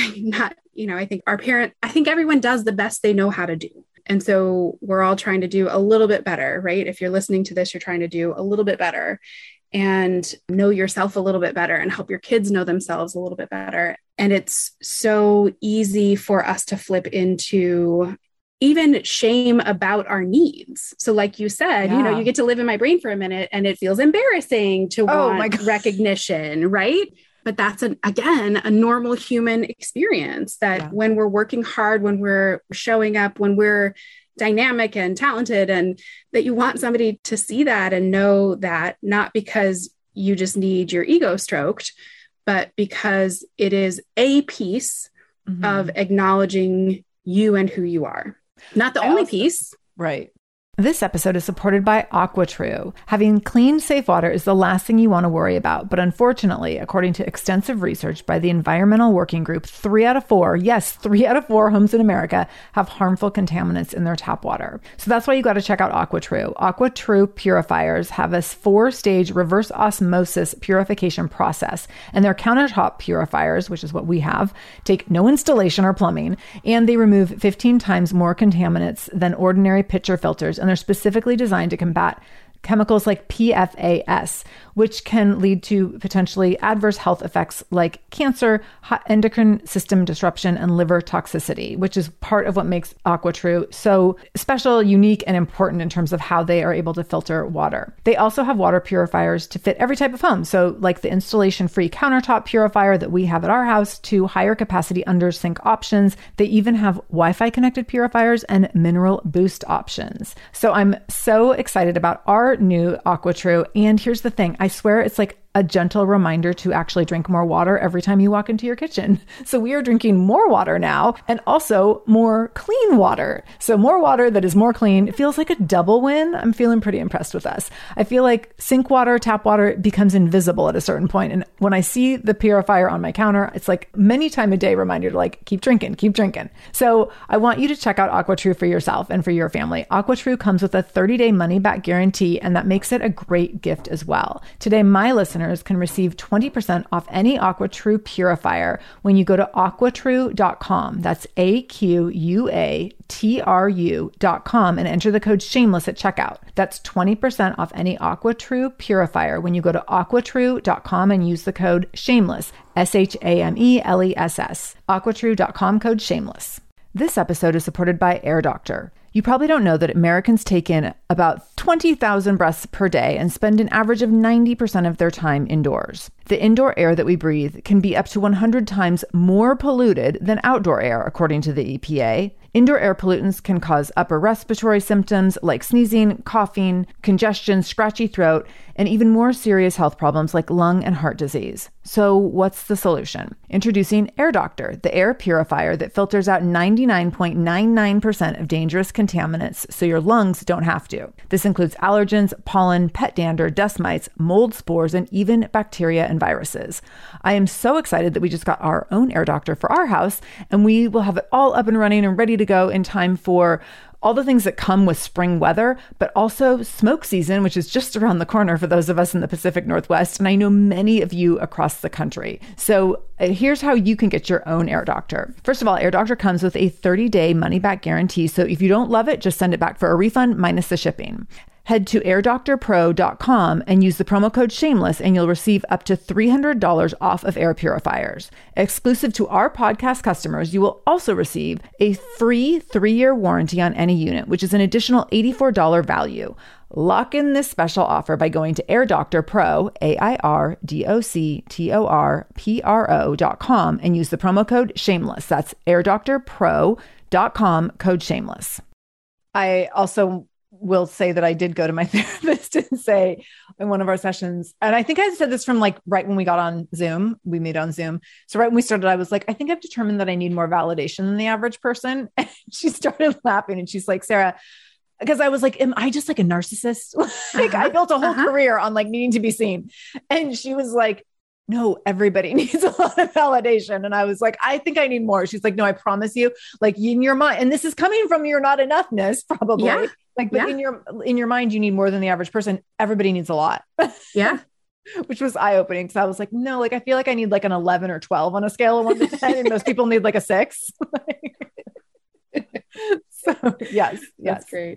I think everyone does the best they know how to do. And so we're all trying to do a little bit better, right? If you're listening to this, you're trying to do a little bit better and know yourself a little bit better and help your kids know themselves a little bit better. And it's so easy for us to flip into even shame about our needs. So like you said, you get to live in my brain for a minute and it feels embarrassing to want recognition, right? But that's, again, a normal human experience that when we're working hard, when we're showing up, when we're dynamic and talented, and that you want somebody to see that and know that, not because you just need your ego stroked, but because it is a piece of acknowledging you and who you are. Not the only piece. Right. This episode is supported by AquaTrue. Having clean, safe water is the last thing you want to worry about. But unfortunately, according to extensive research by the Environmental Working Group, 3 out of 4 homes in America have harmful contaminants in their tap water. So that's why you got to check out AquaTrue. AquaTrue purifiers have a 4-stage reverse osmosis purification process. And their countertop purifiers, which is what we have, take no installation or plumbing. And they remove 15 times more contaminants than ordinary pitcher filters. And they're specifically designed to combat chemicals like PFAS, which can lead to potentially adverse health effects like cancer, endocrine system disruption, and liver toxicity, which is part of what makes AquaTrue so special, unique, and important in terms of how they are able to filter water. They also have water purifiers to fit every type of home. So like the installation-free countertop purifier that we have at our house to higher capacity under sink options. They even have Wi-Fi connected purifiers and mineral boost options. So I'm so excited about our new AquaTrue. And here's the thing. I swear it's like a gentle reminder to actually drink more water every time you walk into your kitchen. So we are drinking more water now and also more clean water. So more water that is more clean. It feels like a double win. I'm feeling pretty impressed with us. I feel like sink water, tap water becomes invisible at a certain point. And when I see the purifier on my counter, it's like many time a day reminder to like, keep drinking, keep drinking. So I want you to check out AquaTrue for yourself and for your family. AquaTrue comes with a 30-day money-back guarantee, and that makes it a great gift as well. Today, my listeners can receive 20% off any AquaTrue purifier when you go to aquatrue.com. That's AQUATRU.com and enter the code shameless at checkout. That's 20% off any AquaTrue purifier when you go to aquatrue.com and use the code shameless, SHAMELESS. aquatrue.com code shameless. This episode is supported by Air Doctor. You probably don't know that Americans take in about 20,000 breaths per day and spend an average of 90% of their time indoors. The indoor air that we breathe can be up to 100 times more polluted than outdoor air, according to the EPA. Indoor air pollutants can cause upper respiratory symptoms like sneezing, coughing, congestion, scratchy throat, and even more serious health problems like lung and heart disease. So what's the solution? Introducing Air Doctor, the air purifier that filters out 99.99% of dangerous contaminants so your lungs don't have to. This includes allergens, pollen, pet dander, dust mites, mold spores, and even bacteria and viruses. I am so excited that we just got our own air doctor for our house, and we will have it all up and running and ready to go in time for all the things that come with spring weather, but also smoke season, which is just around the corner for those of us in the Pacific Northwest. And I know many of you across the country. So here's how you can get your own Air Doctor. First of all, Air Doctor comes with a 30-day money-back guarantee. So if you don't love it, just send it back for a refund minus the shipping. Head to airdoctorpro.com and use the promo code shameless, and you'll receive up to $300 off of air purifiers. Exclusive to our podcast customers, you will also receive a free 3-year warranty on any unit, which is an additional $84 value. Lock in this special offer by going to airdoctorpro, airdoctorpro.com, and use the promo code shameless. That's airdoctorpro.com, code shameless. I also will say that I did go to my therapist and say in one of our sessions, and I think I said this from like right when we got on Zoom, we met on Zoom. So right when we started, I was like, I think I've determined that I need more validation than the average person. And she started laughing and she's like, Sarah, because I was like, am I just like a narcissist? Like I built a whole career on like needing to be seen. And she was like, no, everybody needs a lot of validation. And I was like, I think I need more. She's like, no, I promise you, like in your mind, and this is coming from your not enoughness probably. Yeah. Like, but in your mind, you need more than the average person. Everybody needs a lot. Yeah. Which was eye-opening. Cause I was like, no, like, I feel like I need like an 11 or 12 on a scale of 1 to 10. And most people need like a 6. So yes. That's great.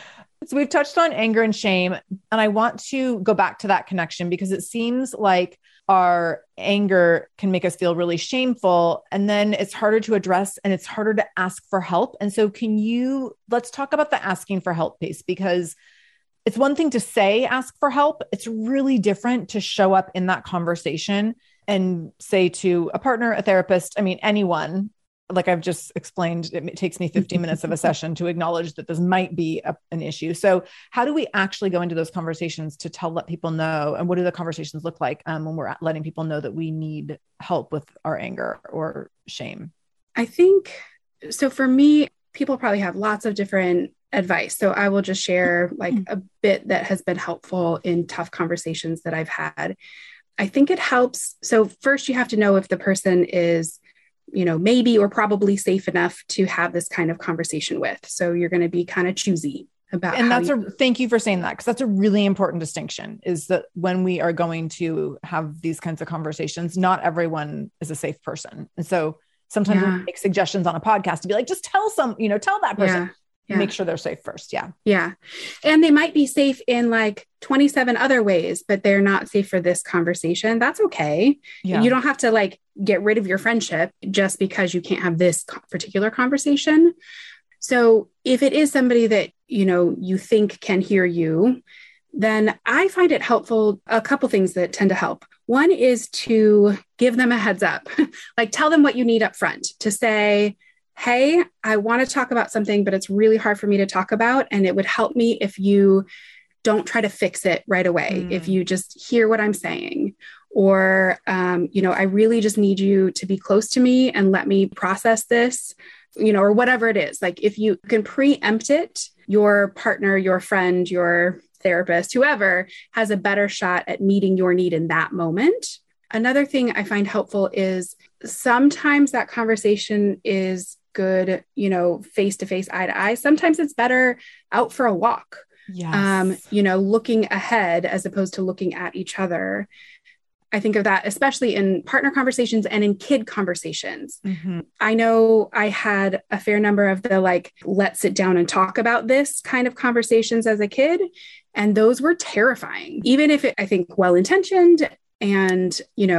So we've touched on anger and shame, and I want to go back to that connection because it seems like our anger can make us feel really shameful, and then it's harder to address and it's harder to ask for help. And so let's talk about the asking for help piece, because it's one thing to say, ask for help. It's really different to show up in that conversation and say to a partner, a therapist, I mean, anyone. Like I've just explained, it takes me 15 minutes of a session to acknowledge that this might be an issue. So how do we actually go into those conversations to let people know? And what do the conversations look like when we're letting people know that we need help with our anger or shame? I think, so for me, people probably have lots of different advice. So I will just share like a bit that has been helpful in tough conversations that I've had. I think it helps. So first you have to know if the person is maybe or probably safe enough to have this kind of conversation with. So you're going to be kind of choosy about. And thank you for saying that, because that's a really important distinction, is that when we are going to have these kinds of conversations, not everyone is a safe person. And so sometimes we make suggestions on a podcast to be like, just tell that person. Yeah. Make sure they're safe first. Yeah. Yeah. And they might be safe in like 27 other ways, but they're not safe for this conversation. That's okay. Yeah. You don't have to like get rid of your friendship just because you can't have this particular conversation. So if it is somebody that, you think can hear you, then I find it helpful. A couple things that tend to help. One is to give them a heads up, like tell them what you need up front, to say, hey, I want to talk about something, but it's really hard for me to talk about. And it would help me if you don't try to fix it right away. If you just hear what I'm saying, or, I really just need you to be close to me and let me process this, or whatever it is. Like if you can preempt it, your partner, your friend, your therapist, whoever has a better shot at meeting your need in that moment. Another thing I find helpful is sometimes that conversation is good, face-to-face, eye-to-eye. Sometimes it's better out for a walk, looking ahead as opposed to looking at each other. I think of that, especially in partner conversations and in kid conversations. Mm-hmm. I know I had a fair number of the like, let's sit down and talk about this kind of conversations as a kid. And those were terrifying, even if I think well-intentioned and,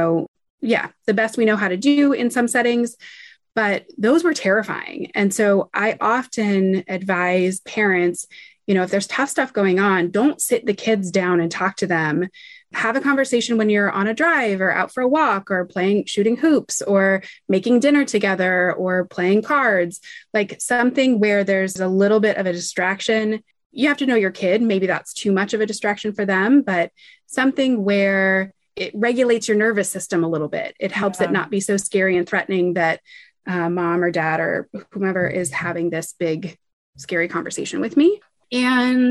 the best we know how to do in some settings. But those were terrifying. And so I often advise parents, if there's tough stuff going on, don't sit the kids down and talk to them. Have a conversation when you're on a drive or out for a walk or shooting hoops or making dinner together or playing cards, like something where there's a little bit of a distraction. You have to know your kid. Maybe that's too much of a distraction for them, but something where it regulates your nervous system a little bit. It helps it not be so scary and threatening that mom or dad or whomever is having this big, scary conversation with me. And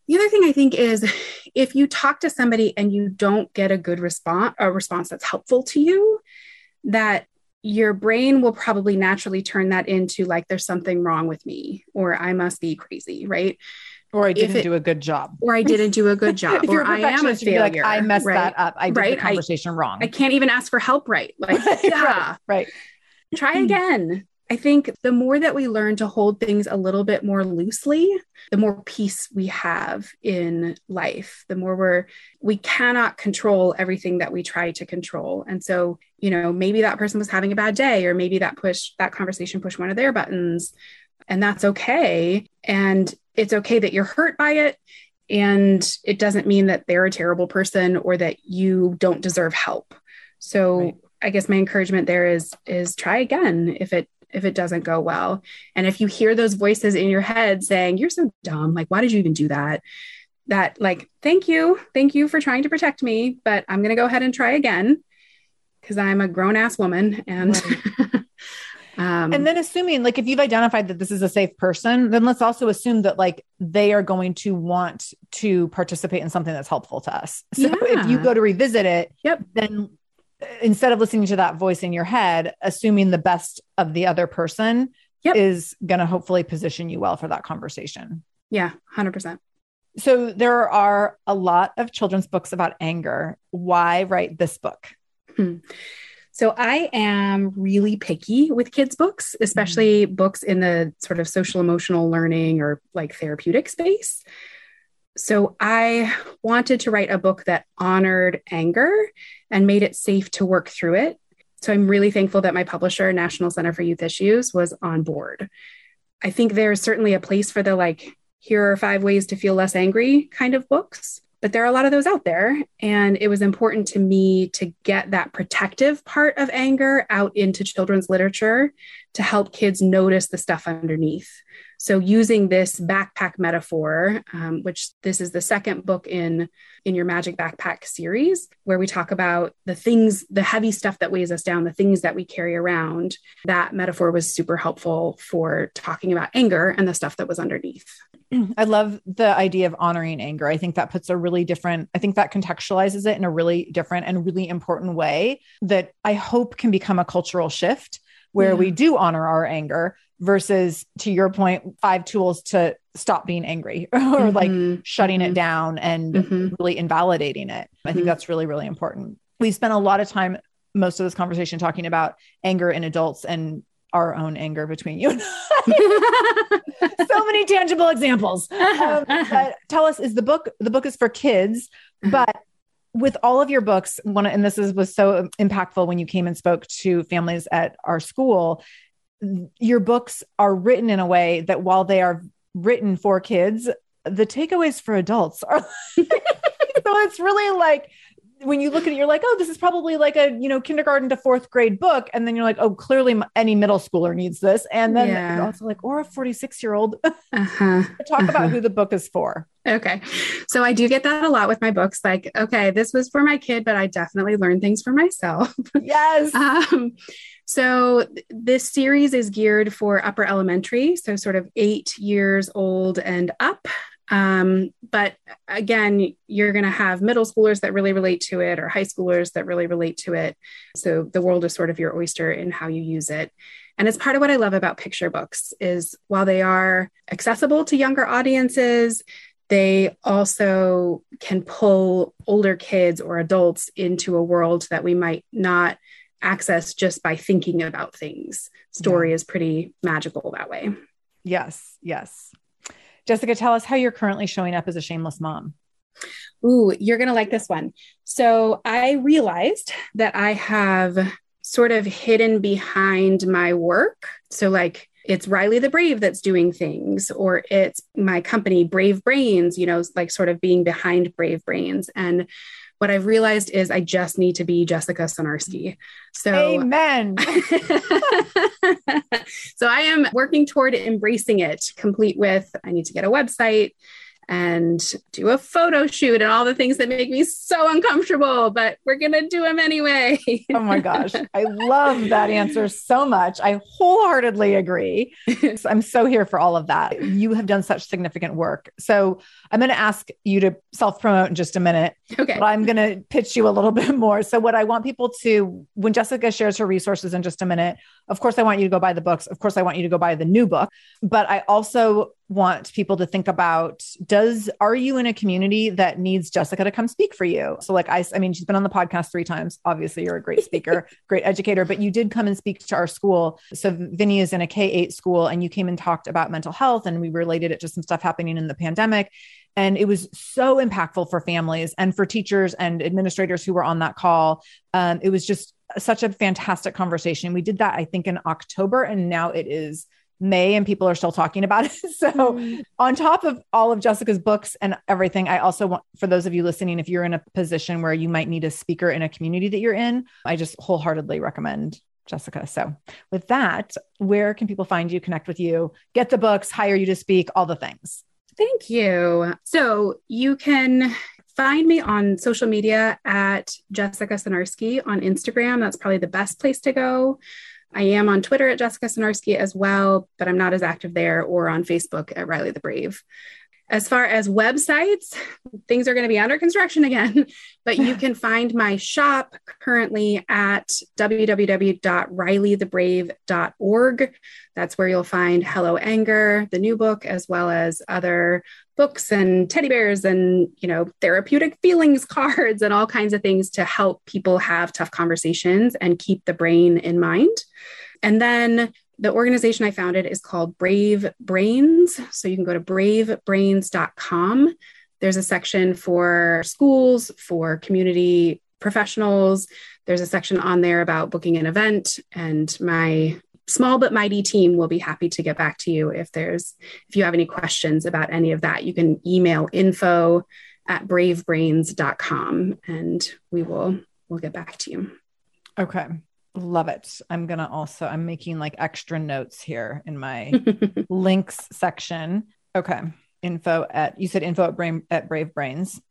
The other thing I think is if you talk to somebody and you don't get a good response, a response that's helpful to you, that your brain will probably naturally turn that into like, there's something wrong with me, or I must be crazy, right? Or I didn't do a good job. Or I didn't do a good job. Or I am a failure. Like, I messed right? that up. I did the conversation wrong. I can't even ask for help right. Like, yeah. Right. Try again. I think the more that we learn to hold things a little bit more loosely, the more peace we have in life, the more we cannot control everything that we try to control. And so, maybe that person was having a bad day, or maybe that conversation pushed one of their buttons, and that's okay. And it's okay that you're hurt by it. And it doesn't mean that they're a terrible person or that you don't deserve help. So right. I guess my encouragement there is try again if it doesn't go well. And if you hear those voices in your head saying, you're so dumb, like, why did you even do that? That like, thank you for trying to protect me, but I'm going to go ahead and try again because I'm a grown ass woman. And right. And then assuming like, if you've identified that this is a safe person, then let's also assume that like they are going to want to participate in something that's helpful to us. So if you go to revisit it, then instead of listening to that voice in your head, assuming the best of the other person is going to hopefully position you well for that conversation. Yeah, 100%. So there are a lot of children's books about anger. Why write this book? So I am really picky with kids' books, especially books in the sort of social emotional learning or like therapeutic space. So I wanted to write a book that honored anger and made it safe to work through it. So I'm really thankful that my publisher, National Center for Youth Issues, was on board. I think there's certainly a place for the like, here are 5 ways to feel less angry kind of books. But there are a lot of those out there. And it was important to me to get that protective part of anger out into children's literature to help kids notice the stuff underneath. So using this backpack metaphor, which this is the second book in your Magic Backpack series, where we talk about the things, the heavy stuff that weighs us down, the things that we carry around, that metaphor was super helpful for talking about anger and the stuff that was underneath. I love the idea of honoring anger. I think that puts I think that contextualizes it in a really different and really important way that I hope can become a cultural shift where we do honor our anger versus, to your point, 5 tools to stop being angry or like shutting it down and really invalidating it. I think that's really, really important. We spent a lot of time, most of this conversation, talking about anger in adults and our own anger between you and I. So many tangible examples. But tell us, the book is for kids, but with all of your books, and this was so impactful when you came and spoke to families at our school, your books are written in a way that while they are written for kids, the takeaways for adults are, so it's really like, when you look at it, you're like, oh, this is probably like a, kindergarten to 4th grade book. And then you're like, oh, clearly any middle schooler needs this. And then you're also like, or a 46-year-old. Talk about who the book is for. Okay. So I do get that a lot with my books. Like, okay, this was for my kid, but I definitely learned things for myself. Yes. So this series is geared for upper elementary. So sort of 8 years old and up. But again, you're going to have middle schoolers that really relate to it or high schoolers that really relate to it. So the world is sort of your oyster in how you use it. And it's part of what I love about picture books is while they are accessible to younger audiences, they also can pull older kids or adults into a world that we might not access just by thinking about things. Story is pretty magical that way. Yes. Yes. Jessica, tell us how you're currently showing up as a shameless mom. Ooh, you're going to like this one. So I realized that I have sort of hidden behind my work. So like it's Riley the Brave that's doing things, or it's my company, Brave Brains, like sort of being behind Brave Brains. And what I've realized is I just need to be Jessica Sonarski. So, amen. So I am working toward embracing it, complete with, I need to get a website and do a photo shoot and all the things that make me so uncomfortable, but we're going to do them anyway. Oh my gosh. I love that answer so much. I wholeheartedly agree. So I'm so here for all of that. You have done such significant work. So I'm going to ask you to self-promote in just a minute. Okay. But I'm going to pitch you a little bit more. So what I want people to, when Jessica shares her resources in just a minute, of course, I want you to go buy the books. Of course, I want you to go buy the new book, but I also want people to think about, are you in a community that needs Jessica to come speak for you? So like, I mean, she's been on the podcast 3 times. Obviously you're a great speaker, great educator, but you did come and speak to our school. So Vinny is in a K-8 school and you came and talked about mental health and we related it to some stuff happening in the pandemic. And it was so impactful for families and for teachers and administrators who were on that call. It was just such a fantastic conversation. We did that, I think, in October, and now it is May and people are still talking about it. So on top of all of Jessica's books and everything, I also want, for those of you listening, if you're in a position where you might need a speaker in a community that you're in, I just wholeheartedly recommend Jessica. So with that, where can people find you, connect with you, get the books, hire you to speak, all the things? Thank you. So you can find me on social media at Jessica Sinarski on Instagram. That's probably the best place to go. I am on Twitter at Jessica Sinarski as well, but I'm not as active there, or on Facebook at Riley the Brave. As far as websites, things are going to be under construction again, but you can find my shop currently at www.rileythebrave.org. That's where you'll find Hello Anger, the new book, as well as other books and teddy bears and, therapeutic feelings cards and all kinds of things to help people have tough conversations and keep the brain in mind. And then the organization I founded is called Brave Brains. So you can go to bravebrains.com. There's a section for schools, for community professionals. There's a section on there about booking an event, and my small but mighty team will be happy to get back to you if you have any questions about any of that. You can email info@bravebrains.com and we'll get back to you. Okay. Love it. I'm making like extra notes here in my links section. Okay. You said info at Brave Brains.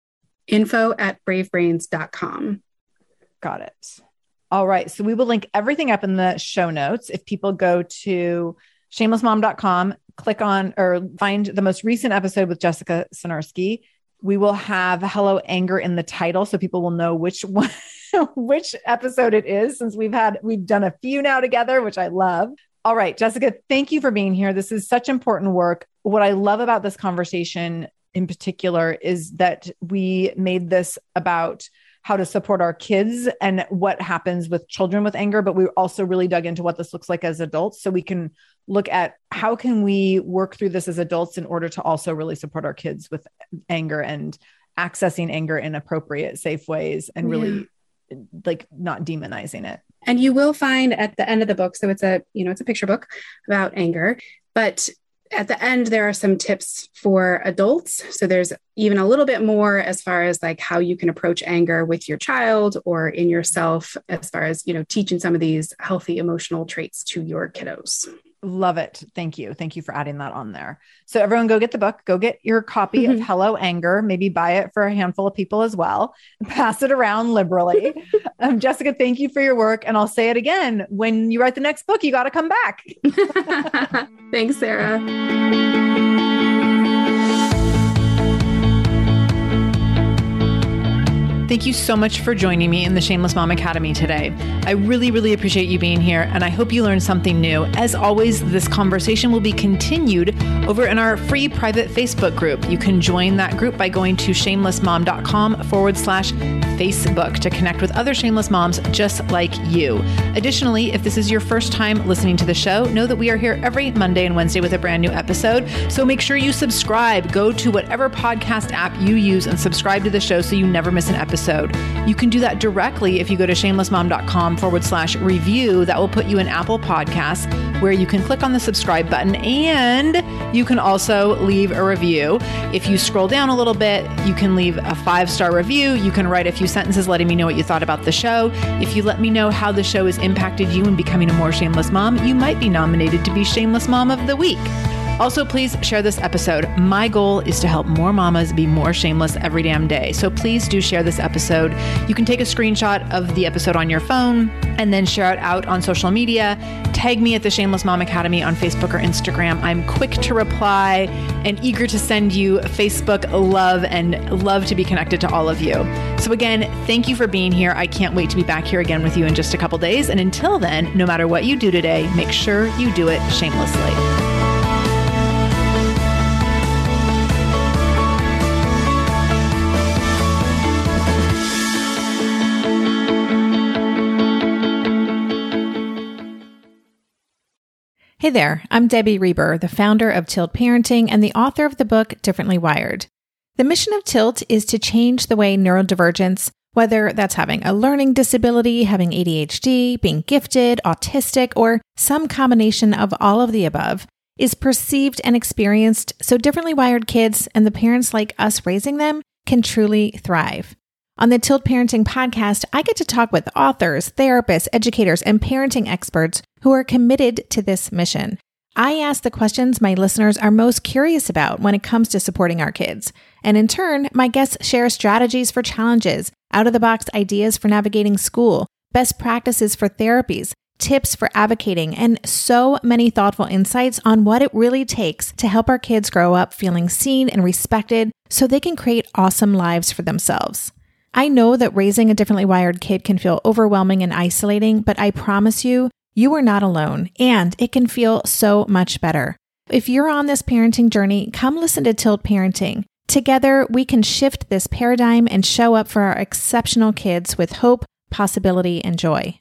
Info@bravebrains.com. Got it. All right. So we will link everything up in the show notes. If people go to shamelessmom.com, click on or find the most recent episode with Jessica Sinarski, we will have Hello Anger in the title, so people will know which one, which episode it is, since we've done a few now together, which I love. All right, Jessica, thank you for being here. This is such important work. What I love about this conversation in particular is that we made this about how to support our kids and what happens with children with anger, but we also really dug into what this looks like as adults. So we can look at how can we work through this as adults in order to also really support our kids with anger and accessing anger in appropriate, safe ways, and really like not demonizing it. And you will find at the end of the book, so it's a picture book about anger, but at the end, there are some tips for adults. So there's even a little bit more as far as like how you can approach anger with your child or in yourself, as far as, teaching some of these healthy emotional traits to your kiddos. Love it. Thank you. Thank you for adding that on there. So everyone go get the book, go get your copy of Hello Anger, maybe buy it for a handful of people as well, and pass it around liberally. Jessica, thank you for your work. And I'll say it again, when you write the next book, you got to come back. Thanks, Sarah. Thank you so much for joining me in the Shameless Mom Academy today. I really, really appreciate you being here, and I hope you learned something new. As always, this conversation will be continued over in our free private Facebook group. You can join that group by going to shamelessmom.com/Facebook to connect with other shameless moms just like you. Additionally, if this is your first time listening to the show, know that we are here every Monday and Wednesday with a brand new episode. So make sure you subscribe. Go to whatever podcast app you use and subscribe to the show so you never miss an episode. You can do that directly if you go to shamelessmom.com/review. That will put you in Apple Podcasts, where you can click on the subscribe button and you can also leave a review. If you scroll down a little bit, you can leave a 5-star review. You can write a few sentences letting me know what you thought about the show. If you let me know how the show has impacted you in becoming a more shameless mom, you might be nominated to be Shameless Mom of the Week. Also, please share this episode. My goal is to help more mamas be more shameless every damn day. So please do share this episode. You can take a screenshot of the episode on your phone and then share it out on social media. Tag me at the Shameless Mom Academy on Facebook or Instagram. I'm quick to reply and eager to send you Facebook love and love to be connected to all of you. So again, thank you for being here. I can't wait to be back here again with you in just a couple days. And until then, no matter what you do today, make sure you do it shamelessly. Hey there, I'm Debbie Reber, the founder of Tilt Parenting and the author of the book Differently Wired. The mission of Tilt is to change the way neurodivergence, whether that's having a learning disability, having ADHD, being gifted, autistic, or some combination of all of the above, is perceived and experienced so differently wired kids and the parents like us raising them can truly thrive. On the Tilt Parenting podcast, I get to talk with authors, therapists, educators, and parenting experts who are committed to this mission. I ask the questions my listeners are most curious about when it comes to supporting our kids. And in turn, my guests share strategies for challenges, out-of-the-box ideas for navigating school, best practices for therapies, tips for advocating, and so many thoughtful insights on what it really takes to help our kids grow up feeling seen and respected so they can create awesome lives for themselves. I know that raising a differently wired kid can feel overwhelming and isolating, but I promise you, you are not alone, and it can feel so much better. If you're on this parenting journey, come listen to Tilt Parenting. Together, we can shift this paradigm and show up for our exceptional kids with hope, possibility, and joy.